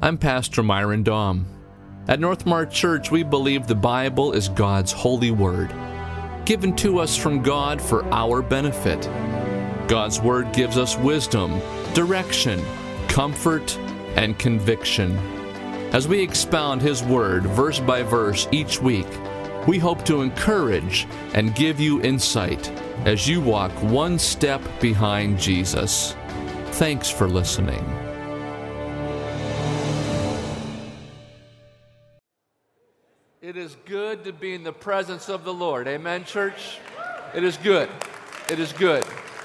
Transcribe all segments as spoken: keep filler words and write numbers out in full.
I'm Pastor Myron Daum. At Northmar Church, we believe the Bible is God's holy word, given to us from God for our benefit. God's word gives us wisdom, direction, comfort, and conviction. As we expound His word verse by verse each week, we hope to encourage and give you insight as you walk one step behind Jesus. Thanks for listening. It is good to be in the presence of the Lord. Amen, church? It is good. It is good.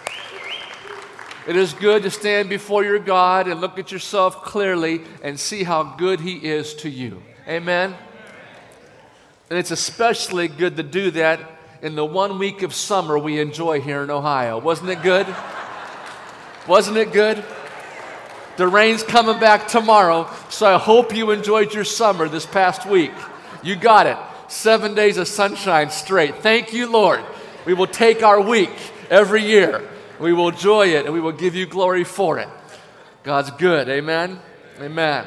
It is good to stand before your God and look at yourself clearly and see how good He is to you. Amen? And it's especially good to do that in the one week of summer we enjoy here in Ohio. Wasn't it good? Wasn't it good? The rain's coming back tomorrow, so I hope you enjoyed your summer this past week. You got it. Seven days of sunshine straight. Thank you, Lord. We will take our week every year. We will enjoy it, and we will give you glory for it. God's good. Amen? Amen.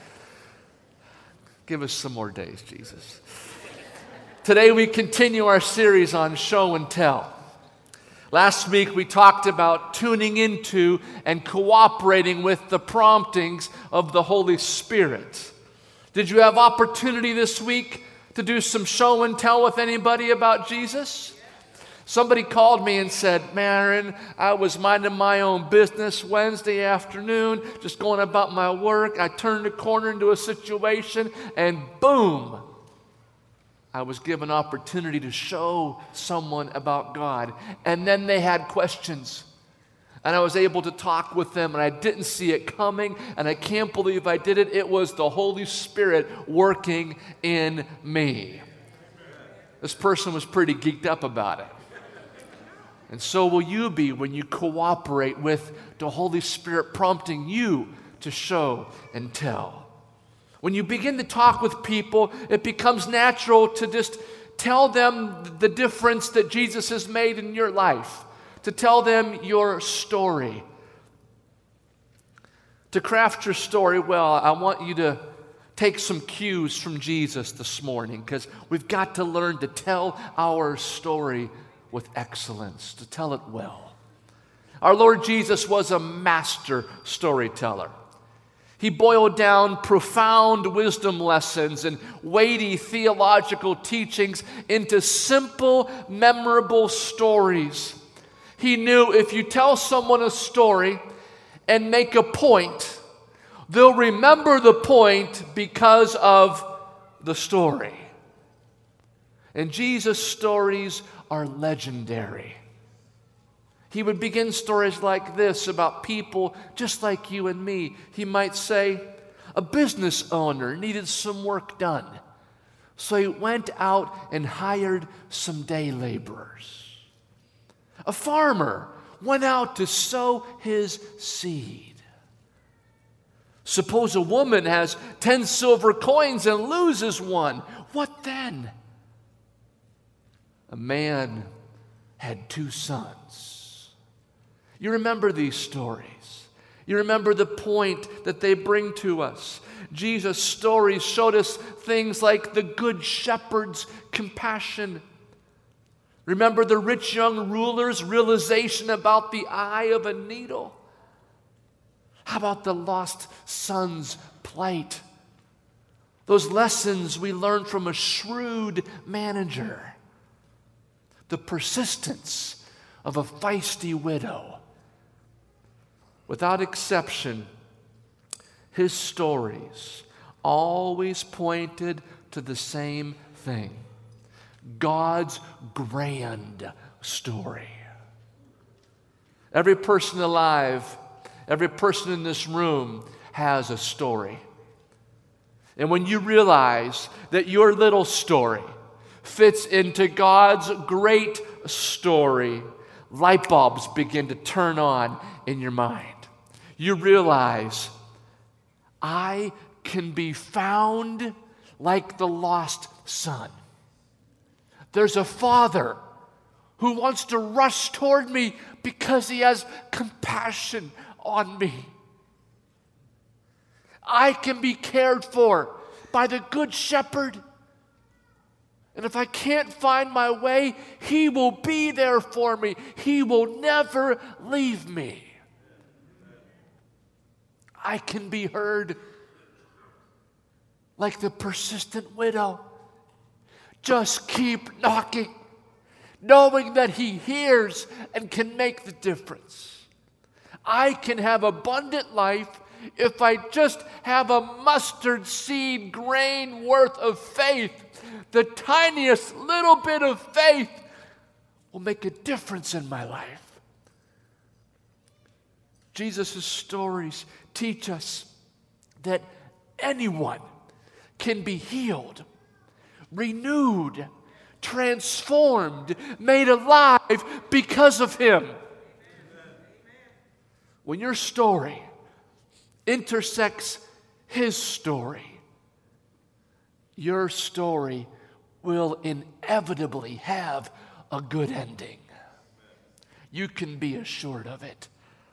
Give us some more days, Jesus. Today we continue our series on show and tell. Last week we talked about tuning into and cooperating with the promptings of the Holy Spirit. Did you have opportunity this week to do some show and tell with anybody about Jesus? Somebody called me and said, Myron, I was minding my own business Wednesday afternoon, just going about my work. I turned a corner into a situation, and boom, I was given opportunity to show someone about God. And then they had questions. And I was able to talk with them, and I didn't see it coming, and I can't believe I did it. It was the Holy Spirit working in me. This person was pretty geeked up about it. And so will you be when you cooperate with the Holy Spirit prompting you to show and tell. When you begin to talk with people, it becomes natural to just tell them the difference that Jesus has made in your life. To tell them your story. To craft your story well, I want you to take some cues from Jesus this morning, because we've got to learn to tell our story with excellence, to tell it well. Our Lord Jesus was a master storyteller. He boiled down profound wisdom lessons and weighty theological teachings into simple, memorable stories. He knew if you tell someone a story and make a point, they'll remember the point because of the story. And Jesus' stories are legendary. He would begin stories like this about people just like you and me. He might say, a business owner needed some work done, so he went out and hired some day laborers. A farmer went out to sow his seed. Suppose a woman has ten silver coins and loses one. What then? A man had two sons. You remember these stories. You remember the point that they bring to us. Jesus' stories showed us things like the good shepherd's compassion. Remember the rich young ruler's realization about the eye of a needle? How about the lost son's plight? Those lessons we learned from a shrewd manager. The persistence of a feisty widow. Without exception, his stories always pointed to the same thing. God's grand story. Every person alive, every person in this room has a story. And when you realize that your little story fits into God's great story, light bulbs begin to turn on in your mind. You realize, I can be found like the lost son. There's a father who wants to rush toward me because he has compassion on me. I can be cared for by the Good Shepherd. And if I can't find my way, He will be there for me. He will never leave me. I can be heard like the persistent widow. Just keep knocking, knowing that He hears and can make the difference. I can have abundant life if I just have a mustard seed grain worth of faith. The tiniest little bit of faith will make a difference in my life. Jesus' stories teach us that anyone can be healed, renewed, transformed, made alive because of Him. When your story intersects His story, your story will inevitably have a good ending. You can be assured of it.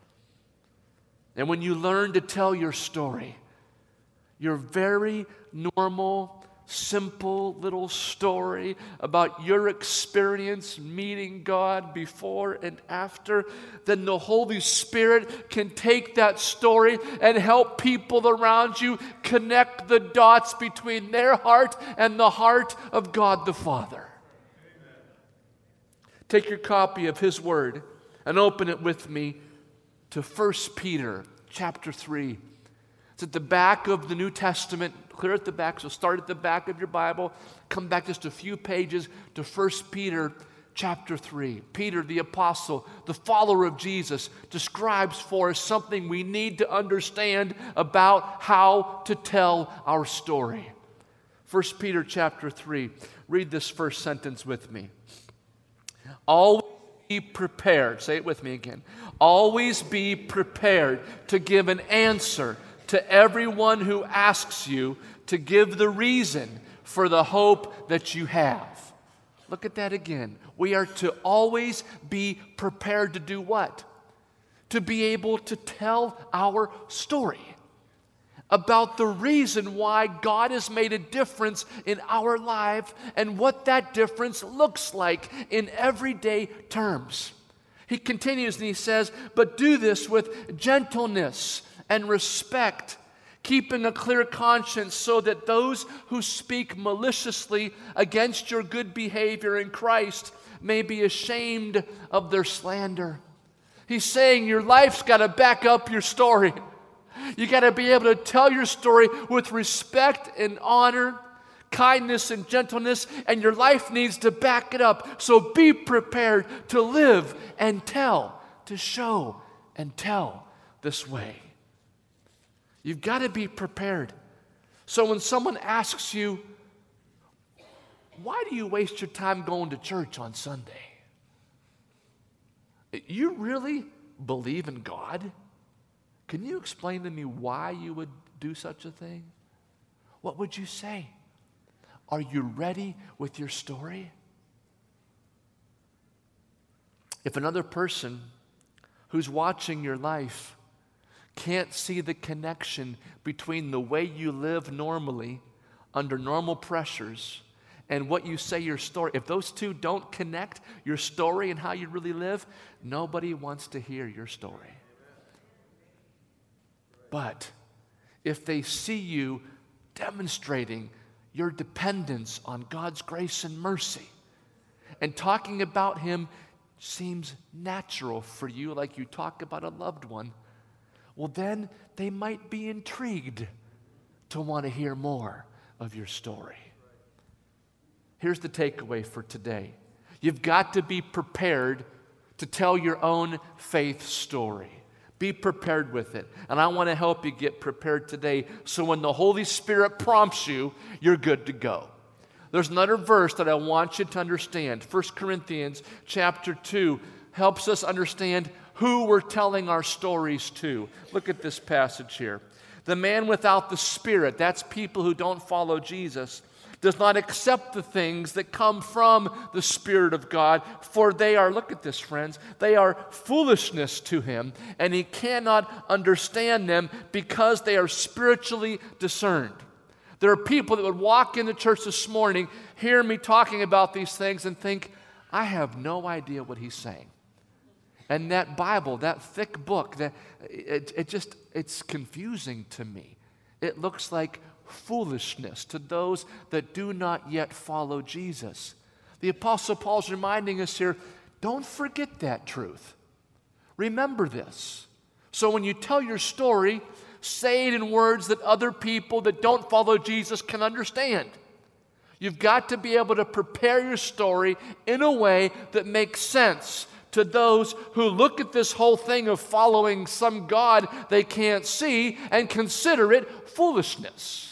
And when you learn to tell your story, your very normal, simple little story about your experience meeting God before and after, then the Holy Spirit can take that story and help people around you connect the dots between their heart and the heart of God the Father. Amen. Take your copy of His Word and open it with me to First Peter chapter three. It's at the back of the New Testament, clear at the back, so start at the back of your Bible, come back just a few pages to First Peter chapter three. Peter, the apostle, the follower of Jesus, describes for us something we need to understand about how to tell our story. First Peter chapter three, read this first sentence with me. Always be prepared, say it with me again. Always be prepared to give an answer to everyone who asks you to give the reason for the hope that you have. Look at that again. We are to always be prepared to do what? To be able to tell our story about the reason why God has made a difference in our life and what that difference looks like in everyday terms. He continues and he says, but do this with gentleness and respect, keeping a clear conscience so that those who speak maliciously against your good behavior in Christ may be ashamed of their slander. He's saying your life's got to back up your story. You got to be able to tell your story with respect and honor, kindness and gentleness, and your life needs to back it up. So be prepared to live and tell, to show and tell this way. You've got to be prepared. So when someone asks you, why do you waste your time going to church on Sunday? You really believe in God? Can you explain to me why you would do such a thing? What would you say? Are you ready with your story? If another person who's watching your life can't see the connection between the way you live normally under normal pressures and what you say your story, if those two don't connect, your story and how you really live, nobody wants to hear your story. But if they see you demonstrating your dependence on God's grace and mercy, and talking about Him seems natural for you, like you talk about a loved one, well, then they might be intrigued to want to hear more of your story. Here's the takeaway for today. You've got to be prepared to tell your own faith story. Be prepared with it. And I want to help you get prepared today so when the Holy Spirit prompts you, you're good to go. There's another verse that I want you to understand. First Corinthians chapter two helps us understand who we're telling our stories to. Look at this passage here. The man without the Spirit, that's people who don't follow Jesus, does not accept the things that come from the Spirit of God, for they are, look at this, friends, they are foolishness to him, and he cannot understand them because they are spiritually discerned. There are people that would walk into church this morning, hear me talking about these things, and think, I have no idea what he's saying. And that Bible, that thick book, that it, it just, it's confusing to me. It looks like foolishness to those that do not yet follow Jesus. The Apostle Paul's reminding us here, don't forget that truth. Remember this. So when you tell your story, say it in words that other people that don't follow Jesus can understand. You've got to be able to prepare your story in a way that makes sense to those who look at this whole thing of following some God they can't see and consider it foolishness.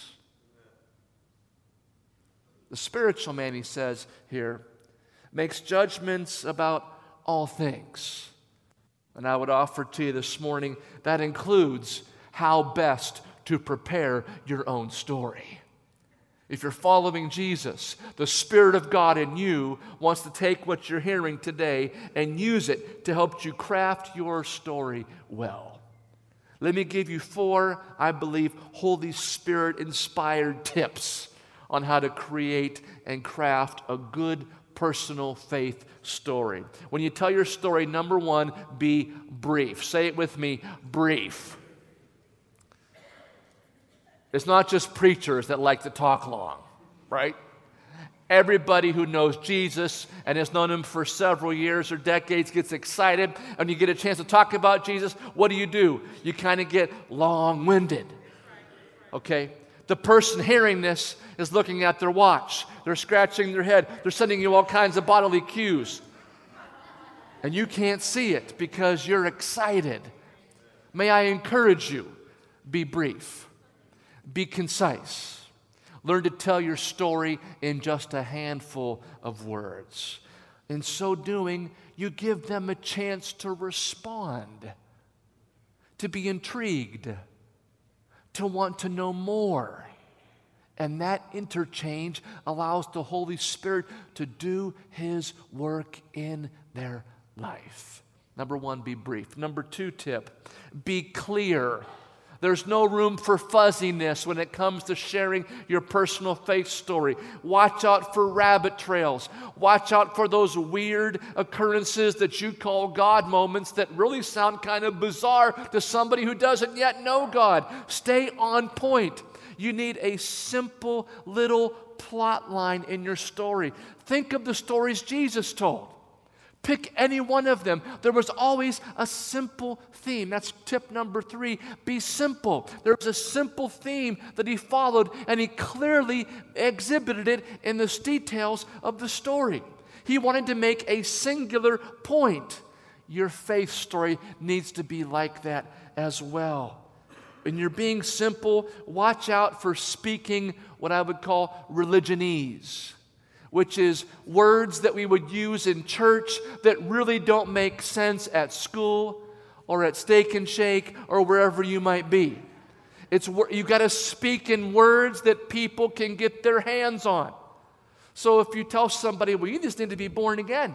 The spiritual man, he says here, makes judgments about all things. And I would offer to you this morning, that includes how best to prepare your own story. If you're following Jesus, the Spirit of God in you wants to take what you're hearing today and use it to help you craft your story well. Let me give you four, I believe, Holy Spirit-inspired tips on how to create and craft a good personal faith story. When you tell your story, number one, be brief. Say it with me, brief. It's not just preachers that like to talk long, right? Everybody who knows Jesus and has known him for several years or decades gets excited, and you get a chance to talk about Jesus. What do you do? You kind of get long-winded, okay? The person hearing this is looking at their watch. They're scratching their head. They're sending you all kinds of bodily cues. And you can't see it because you're excited. May I encourage you, be brief. Be concise. Learn to tell your story in just a handful of words. In so doing, you give them a chance to respond, to be intrigued, to want to know more. And that interchange allows the Holy Spirit to do His work in their life. Number one, be brief. Number two tip, be clear. There's no room for fuzziness when it comes to sharing your personal faith story. Watch out for rabbit trails. Watch out for those weird occurrences that you call God moments that really sound kind of bizarre to somebody who doesn't yet know God. Stay on point. You need a simple little plot line in your story. Think of the stories Jesus told. Pick any one of them. There was always a simple theme. That's tip number three. Be simple. There was a simple theme that he followed, and he clearly exhibited it in the details of the story. He wanted to make a singular point. Your faith story needs to be like that as well. When you're being simple, watch out for speaking what I would call religionese, which is words that we would use in church that really don't make sense at school or at Steak and Shake or wherever you might be. It's you got to speak in words that people can get their hands on. So if you tell somebody, well, you just need to be born again,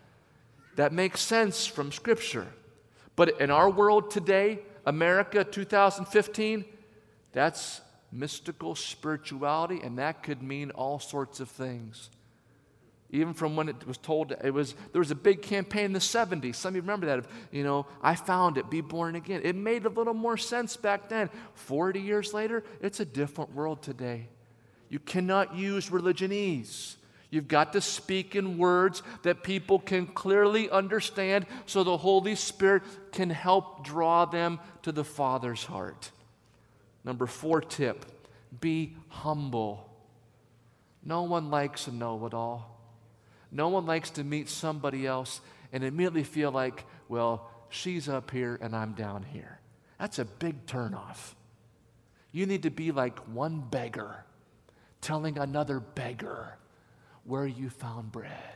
that makes sense from Scripture. But in our world today, America two thousand fifteen, that's mystical spirituality, and that could mean all sorts of things. Even from when it was told, it was there was a big campaign in the seventies. Some of you remember that. Of, you know, I found it, be born again. It made a little more sense back then. forty years later, it's a different world today. You cannot use religionese. You've got to speak in words that people can clearly understand so the Holy Spirit can help draw them to the Father's heart. Number four tip, be humble. No one likes a know-it-all. No one likes to meet somebody else and immediately feel like, well, she's up here and I'm down here. That's a big turnoff. You need to be like one beggar telling another beggar where you found bread.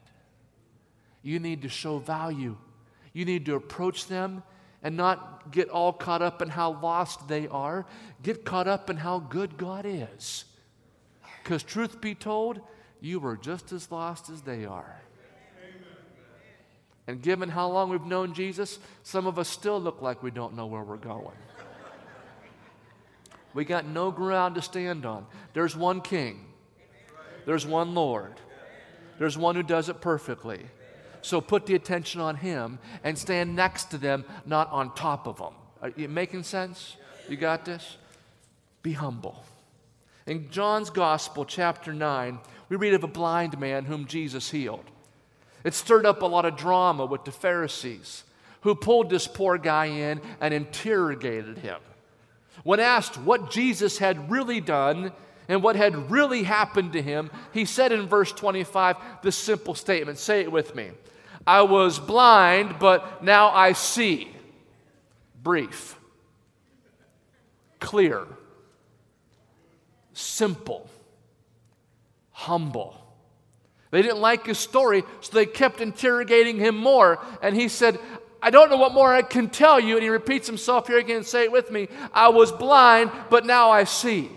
You need to show value. You need to approach them and not get all caught up in how lost they are. Get caught up in how good God is. Because truth be told, you were just as lost as they are. And given how long we've known Jesus, some of us still look like we don't know where we're going. We got no ground to stand on. There's one King. There's one Lord. There's one who does it perfectly. So put the attention on Him and stand next to them, not on top of them. Are you making sense? You got this? Be humble. In John's Gospel, chapter nine, we read of a blind man whom Jesus healed. It stirred up a lot of drama with the Pharisees, who pulled this poor guy in and interrogated him. When asked what Jesus had really done and what had really happened to him, he said in verse twenty-five this simple statement. Say it with me. I was blind, but now I see. Brief. Clear. Simple. Humble. They didn't like his story, so they kept interrogating him more. And he said, I don't know what more I can tell you. And he repeats himself here again. Say it with me. I was blind, but now I see.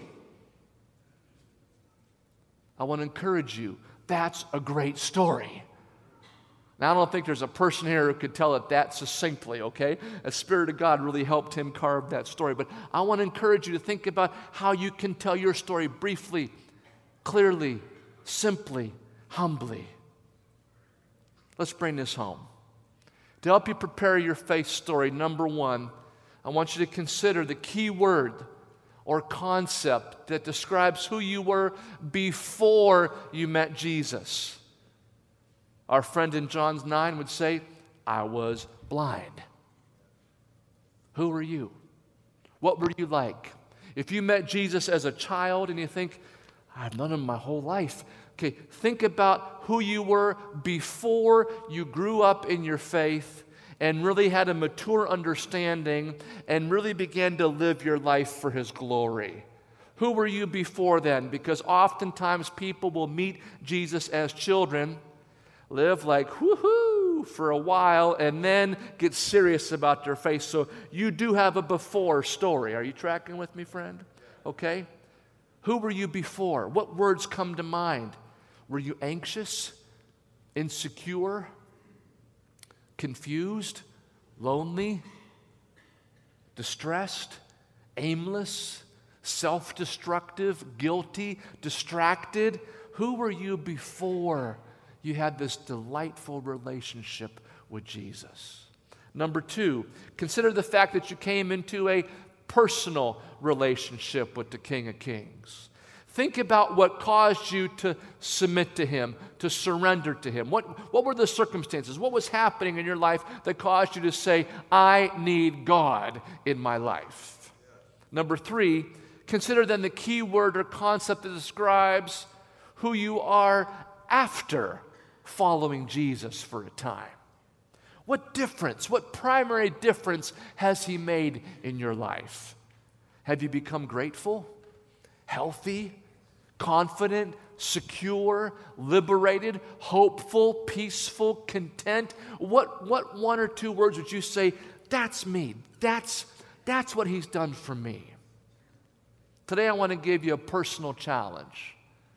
I want to encourage you. That's a great story. Now, I don't think there's a person here who could tell it that succinctly, okay? The Spirit of God really helped him carve that story. But I want to encourage you to think about how you can tell your story briefly, clearly, simply, humbly. Let's bring this home. To help you prepare your faith story, number one, I want you to consider the key word or concept that describes who you were before you met Jesus. Our friend in John nine would say, I was blind. Who were you? What were you like? If you met Jesus as a child and you think, I've known him my whole life. Okay, think about who you were before you grew up in your faith and really had a mature understanding and really began to live your life for His glory. Who were you before then? Because oftentimes people will meet Jesus as children, live like whoo-hoo for a while, and then get serious about their faith. So you do have a before story. Are you tracking with me, friend? Okay. Who were you before? What words come to mind? Were you anxious, insecure, confused, lonely, distressed, aimless, self-destructive, guilty, distracted? Who were you before you had this delightful relationship with Jesus? Number two, consider the fact that you came into a personal relationship with the King of Kings. Think about what caused you to submit to Him, to surrender to Him. What, what were the circumstances? What was happening in your life that caused you to say, I need God in my life? Number three, consider then the key word or concept that describes who you are after following Jesus for a time. What difference, what primary difference has He made in your life? Have you become grateful, healthy, confident, secure, liberated, hopeful, peaceful, content? What, what one or two words would you say, that's me, that's, that's what He's done for me? Today I want to give you a personal challenge.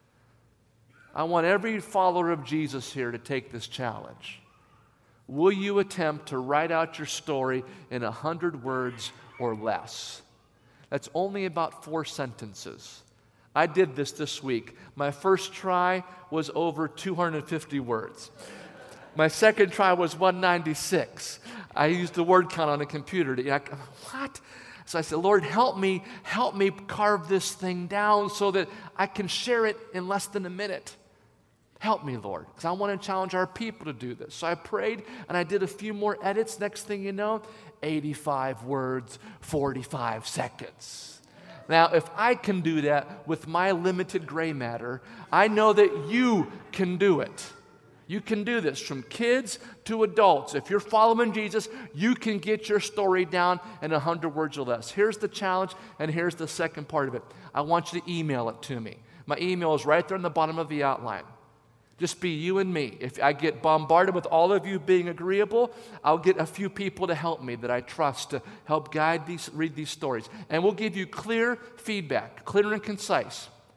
I want every follower of Jesus here to take this challenge. Will you attempt to write out your story in a hundred words or less? That's only about four sentences. I did this this week. My first try was over two hundred fifty words. My second try was one ninety-six. I used the word count on a computer. To, like, what? So I said, Lord, help me, help me carve this thing down so that I can share it in less than a minute. Help me, Lord, because I want to challenge our people to do this. So I prayed, and I did a few more edits. Next thing you know, eighty-five words, forty-five seconds. Now, if I can do that with my limited gray matter, I know that you can do it. You can do this from kids to adults. If you're following Jesus, you can get your story down in a hundred words or less. Here's the challenge, and here's the second part of it. I want you to email it to me. My email is right there in the bottom of the outline. Just be you and me. If I get bombarded with all of you being agreeable, I'll get a few people to help me that I trust to help guide these, read these stories. And we'll give you clear feedback, clear and concise.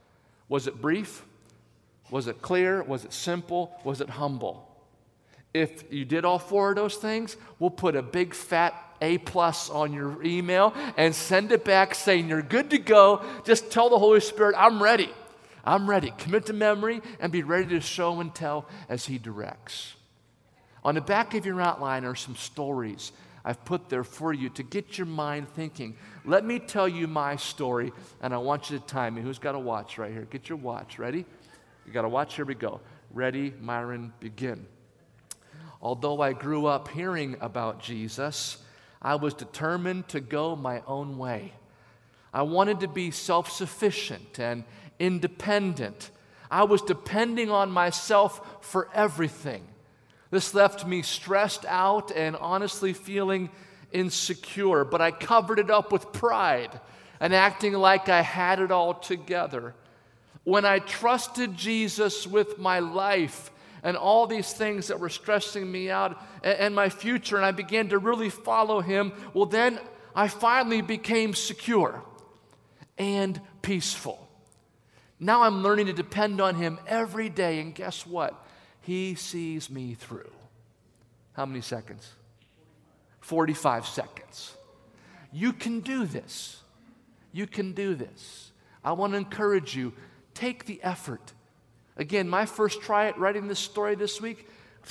Was it brief? Was it clear? Was it simple? Was it humble? If you did all four of those things, we'll put a big fat A plus on your email and send it back saying you're good to go. Just tell the Holy Spirit, I'm ready. I'm ready. Commit to memory and be ready to show and tell as He directs. On the back of your outline are some stories I've put there for you to get your mind thinking. Let me tell you my story, and I want you to time me. Who's got a watch right here? Get your watch. Ready? You got a watch? Here we go. Ready, Myron, begin. Although I grew up hearing about Jesus, I was determined to go my own way. I wanted to be self-sufficient and independent. I was depending on myself for everything. This left me stressed out and honestly feeling insecure, but I covered it up with pride and acting like I had it all together. When I trusted Jesus with my life and all these things that were stressing me out and, and my future, and I began to really follow Him, well, then I finally became secure and peaceful. Now I'm learning to depend on Him every day, and guess what? He sees me through. How many seconds? forty-five seconds. You can do this. You can do this. I want to encourage you, take the effort. Again, my first try at writing this story this week,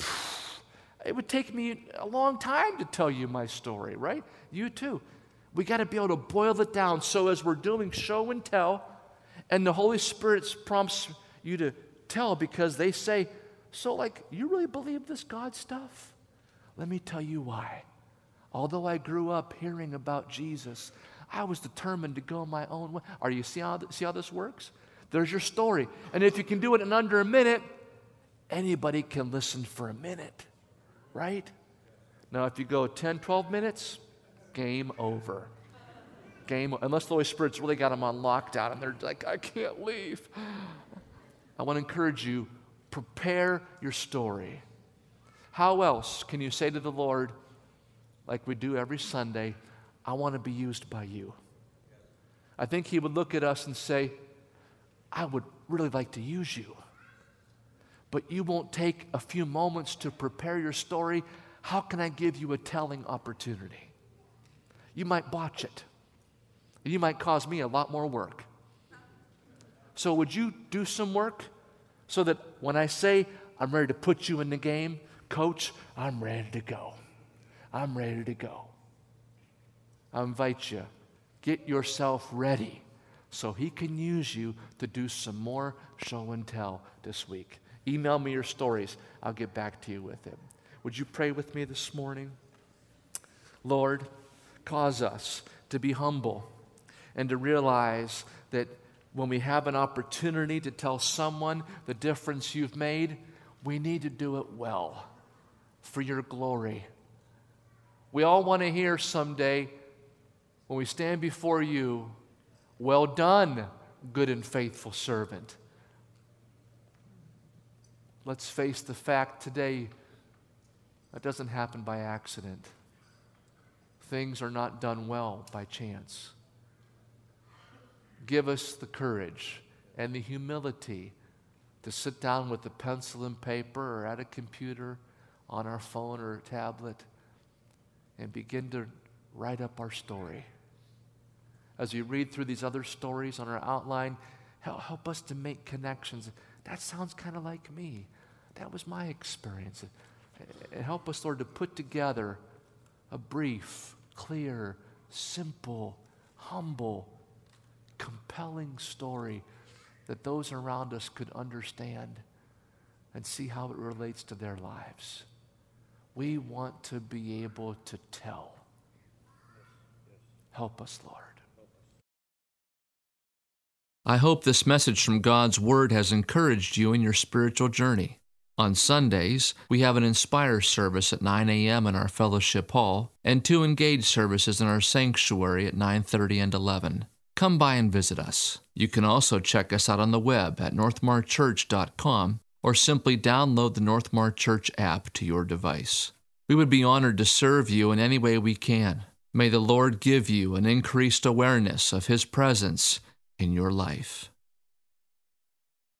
it would take me a long time to tell you my story, right? You too. We got to be able to boil it down. So as we're doing show and tell, and the Holy Spirit prompts you to tell because they say, so like, you really believe this God stuff? Let me tell you why. Although I grew up hearing about Jesus, I was determined to go my own way. Are you see how, see how this works? There's your story. And if you can do it in under a minute, anybody can listen for a minute, right? Now, if you go ten, twelve minutes, game over. Game, unless the Holy Spirit's really got them on lockdown and they're like, I can't leave. I want to encourage you, prepare your story. How else can you say to the Lord, like we do every Sunday, I want to be used by you? I think He would look at us and say, I would really like to use you, but you won't take a few moments to prepare your story. How can I give you a telling opportunity? You might botch it. You might cause me a lot more work. So would you do some work so that when I say I'm ready to put you in the game, Coach, I'm ready to go. I'm ready to go. I invite you, get yourself ready so He can use you to do some more show and tell this week. Email me your stories. I'll get back to you with it. Would you pray with me this morning? Lord, cause us to be humble and to realize that when we have an opportunity to tell someone the difference You've made, we need to do it well for Your glory. We all want to hear someday when we stand before You, well done, good and faithful servant. Let's face the fact today that doesn't happen by accident. Things are not done well by chance. Give us the courage and the humility to sit down with a pencil and paper or at a computer, on our phone or tablet, and begin to write up our story. As we read through these other stories on our outline, help, help us to make connections. That sounds kind of like me. That was my experience. And help us, Lord, to put together a brief, clear, simple, humble, compelling story that those around us could understand and see how it relates to their lives. We want to be able to tell. Help us, Lord. I hope this message from God's Word has encouraged you in your spiritual journey. On Sundays, we have an Inspire service at nine a.m. in our fellowship hall and two Engage services in our sanctuary at nine thirty and eleven. Come by and visit us. You can also check us out on the web at northmar church dot com or simply download the Northmar Church app to your device. We would be honored to serve you in any way we can. May the Lord give you an increased awareness of His presence in your life.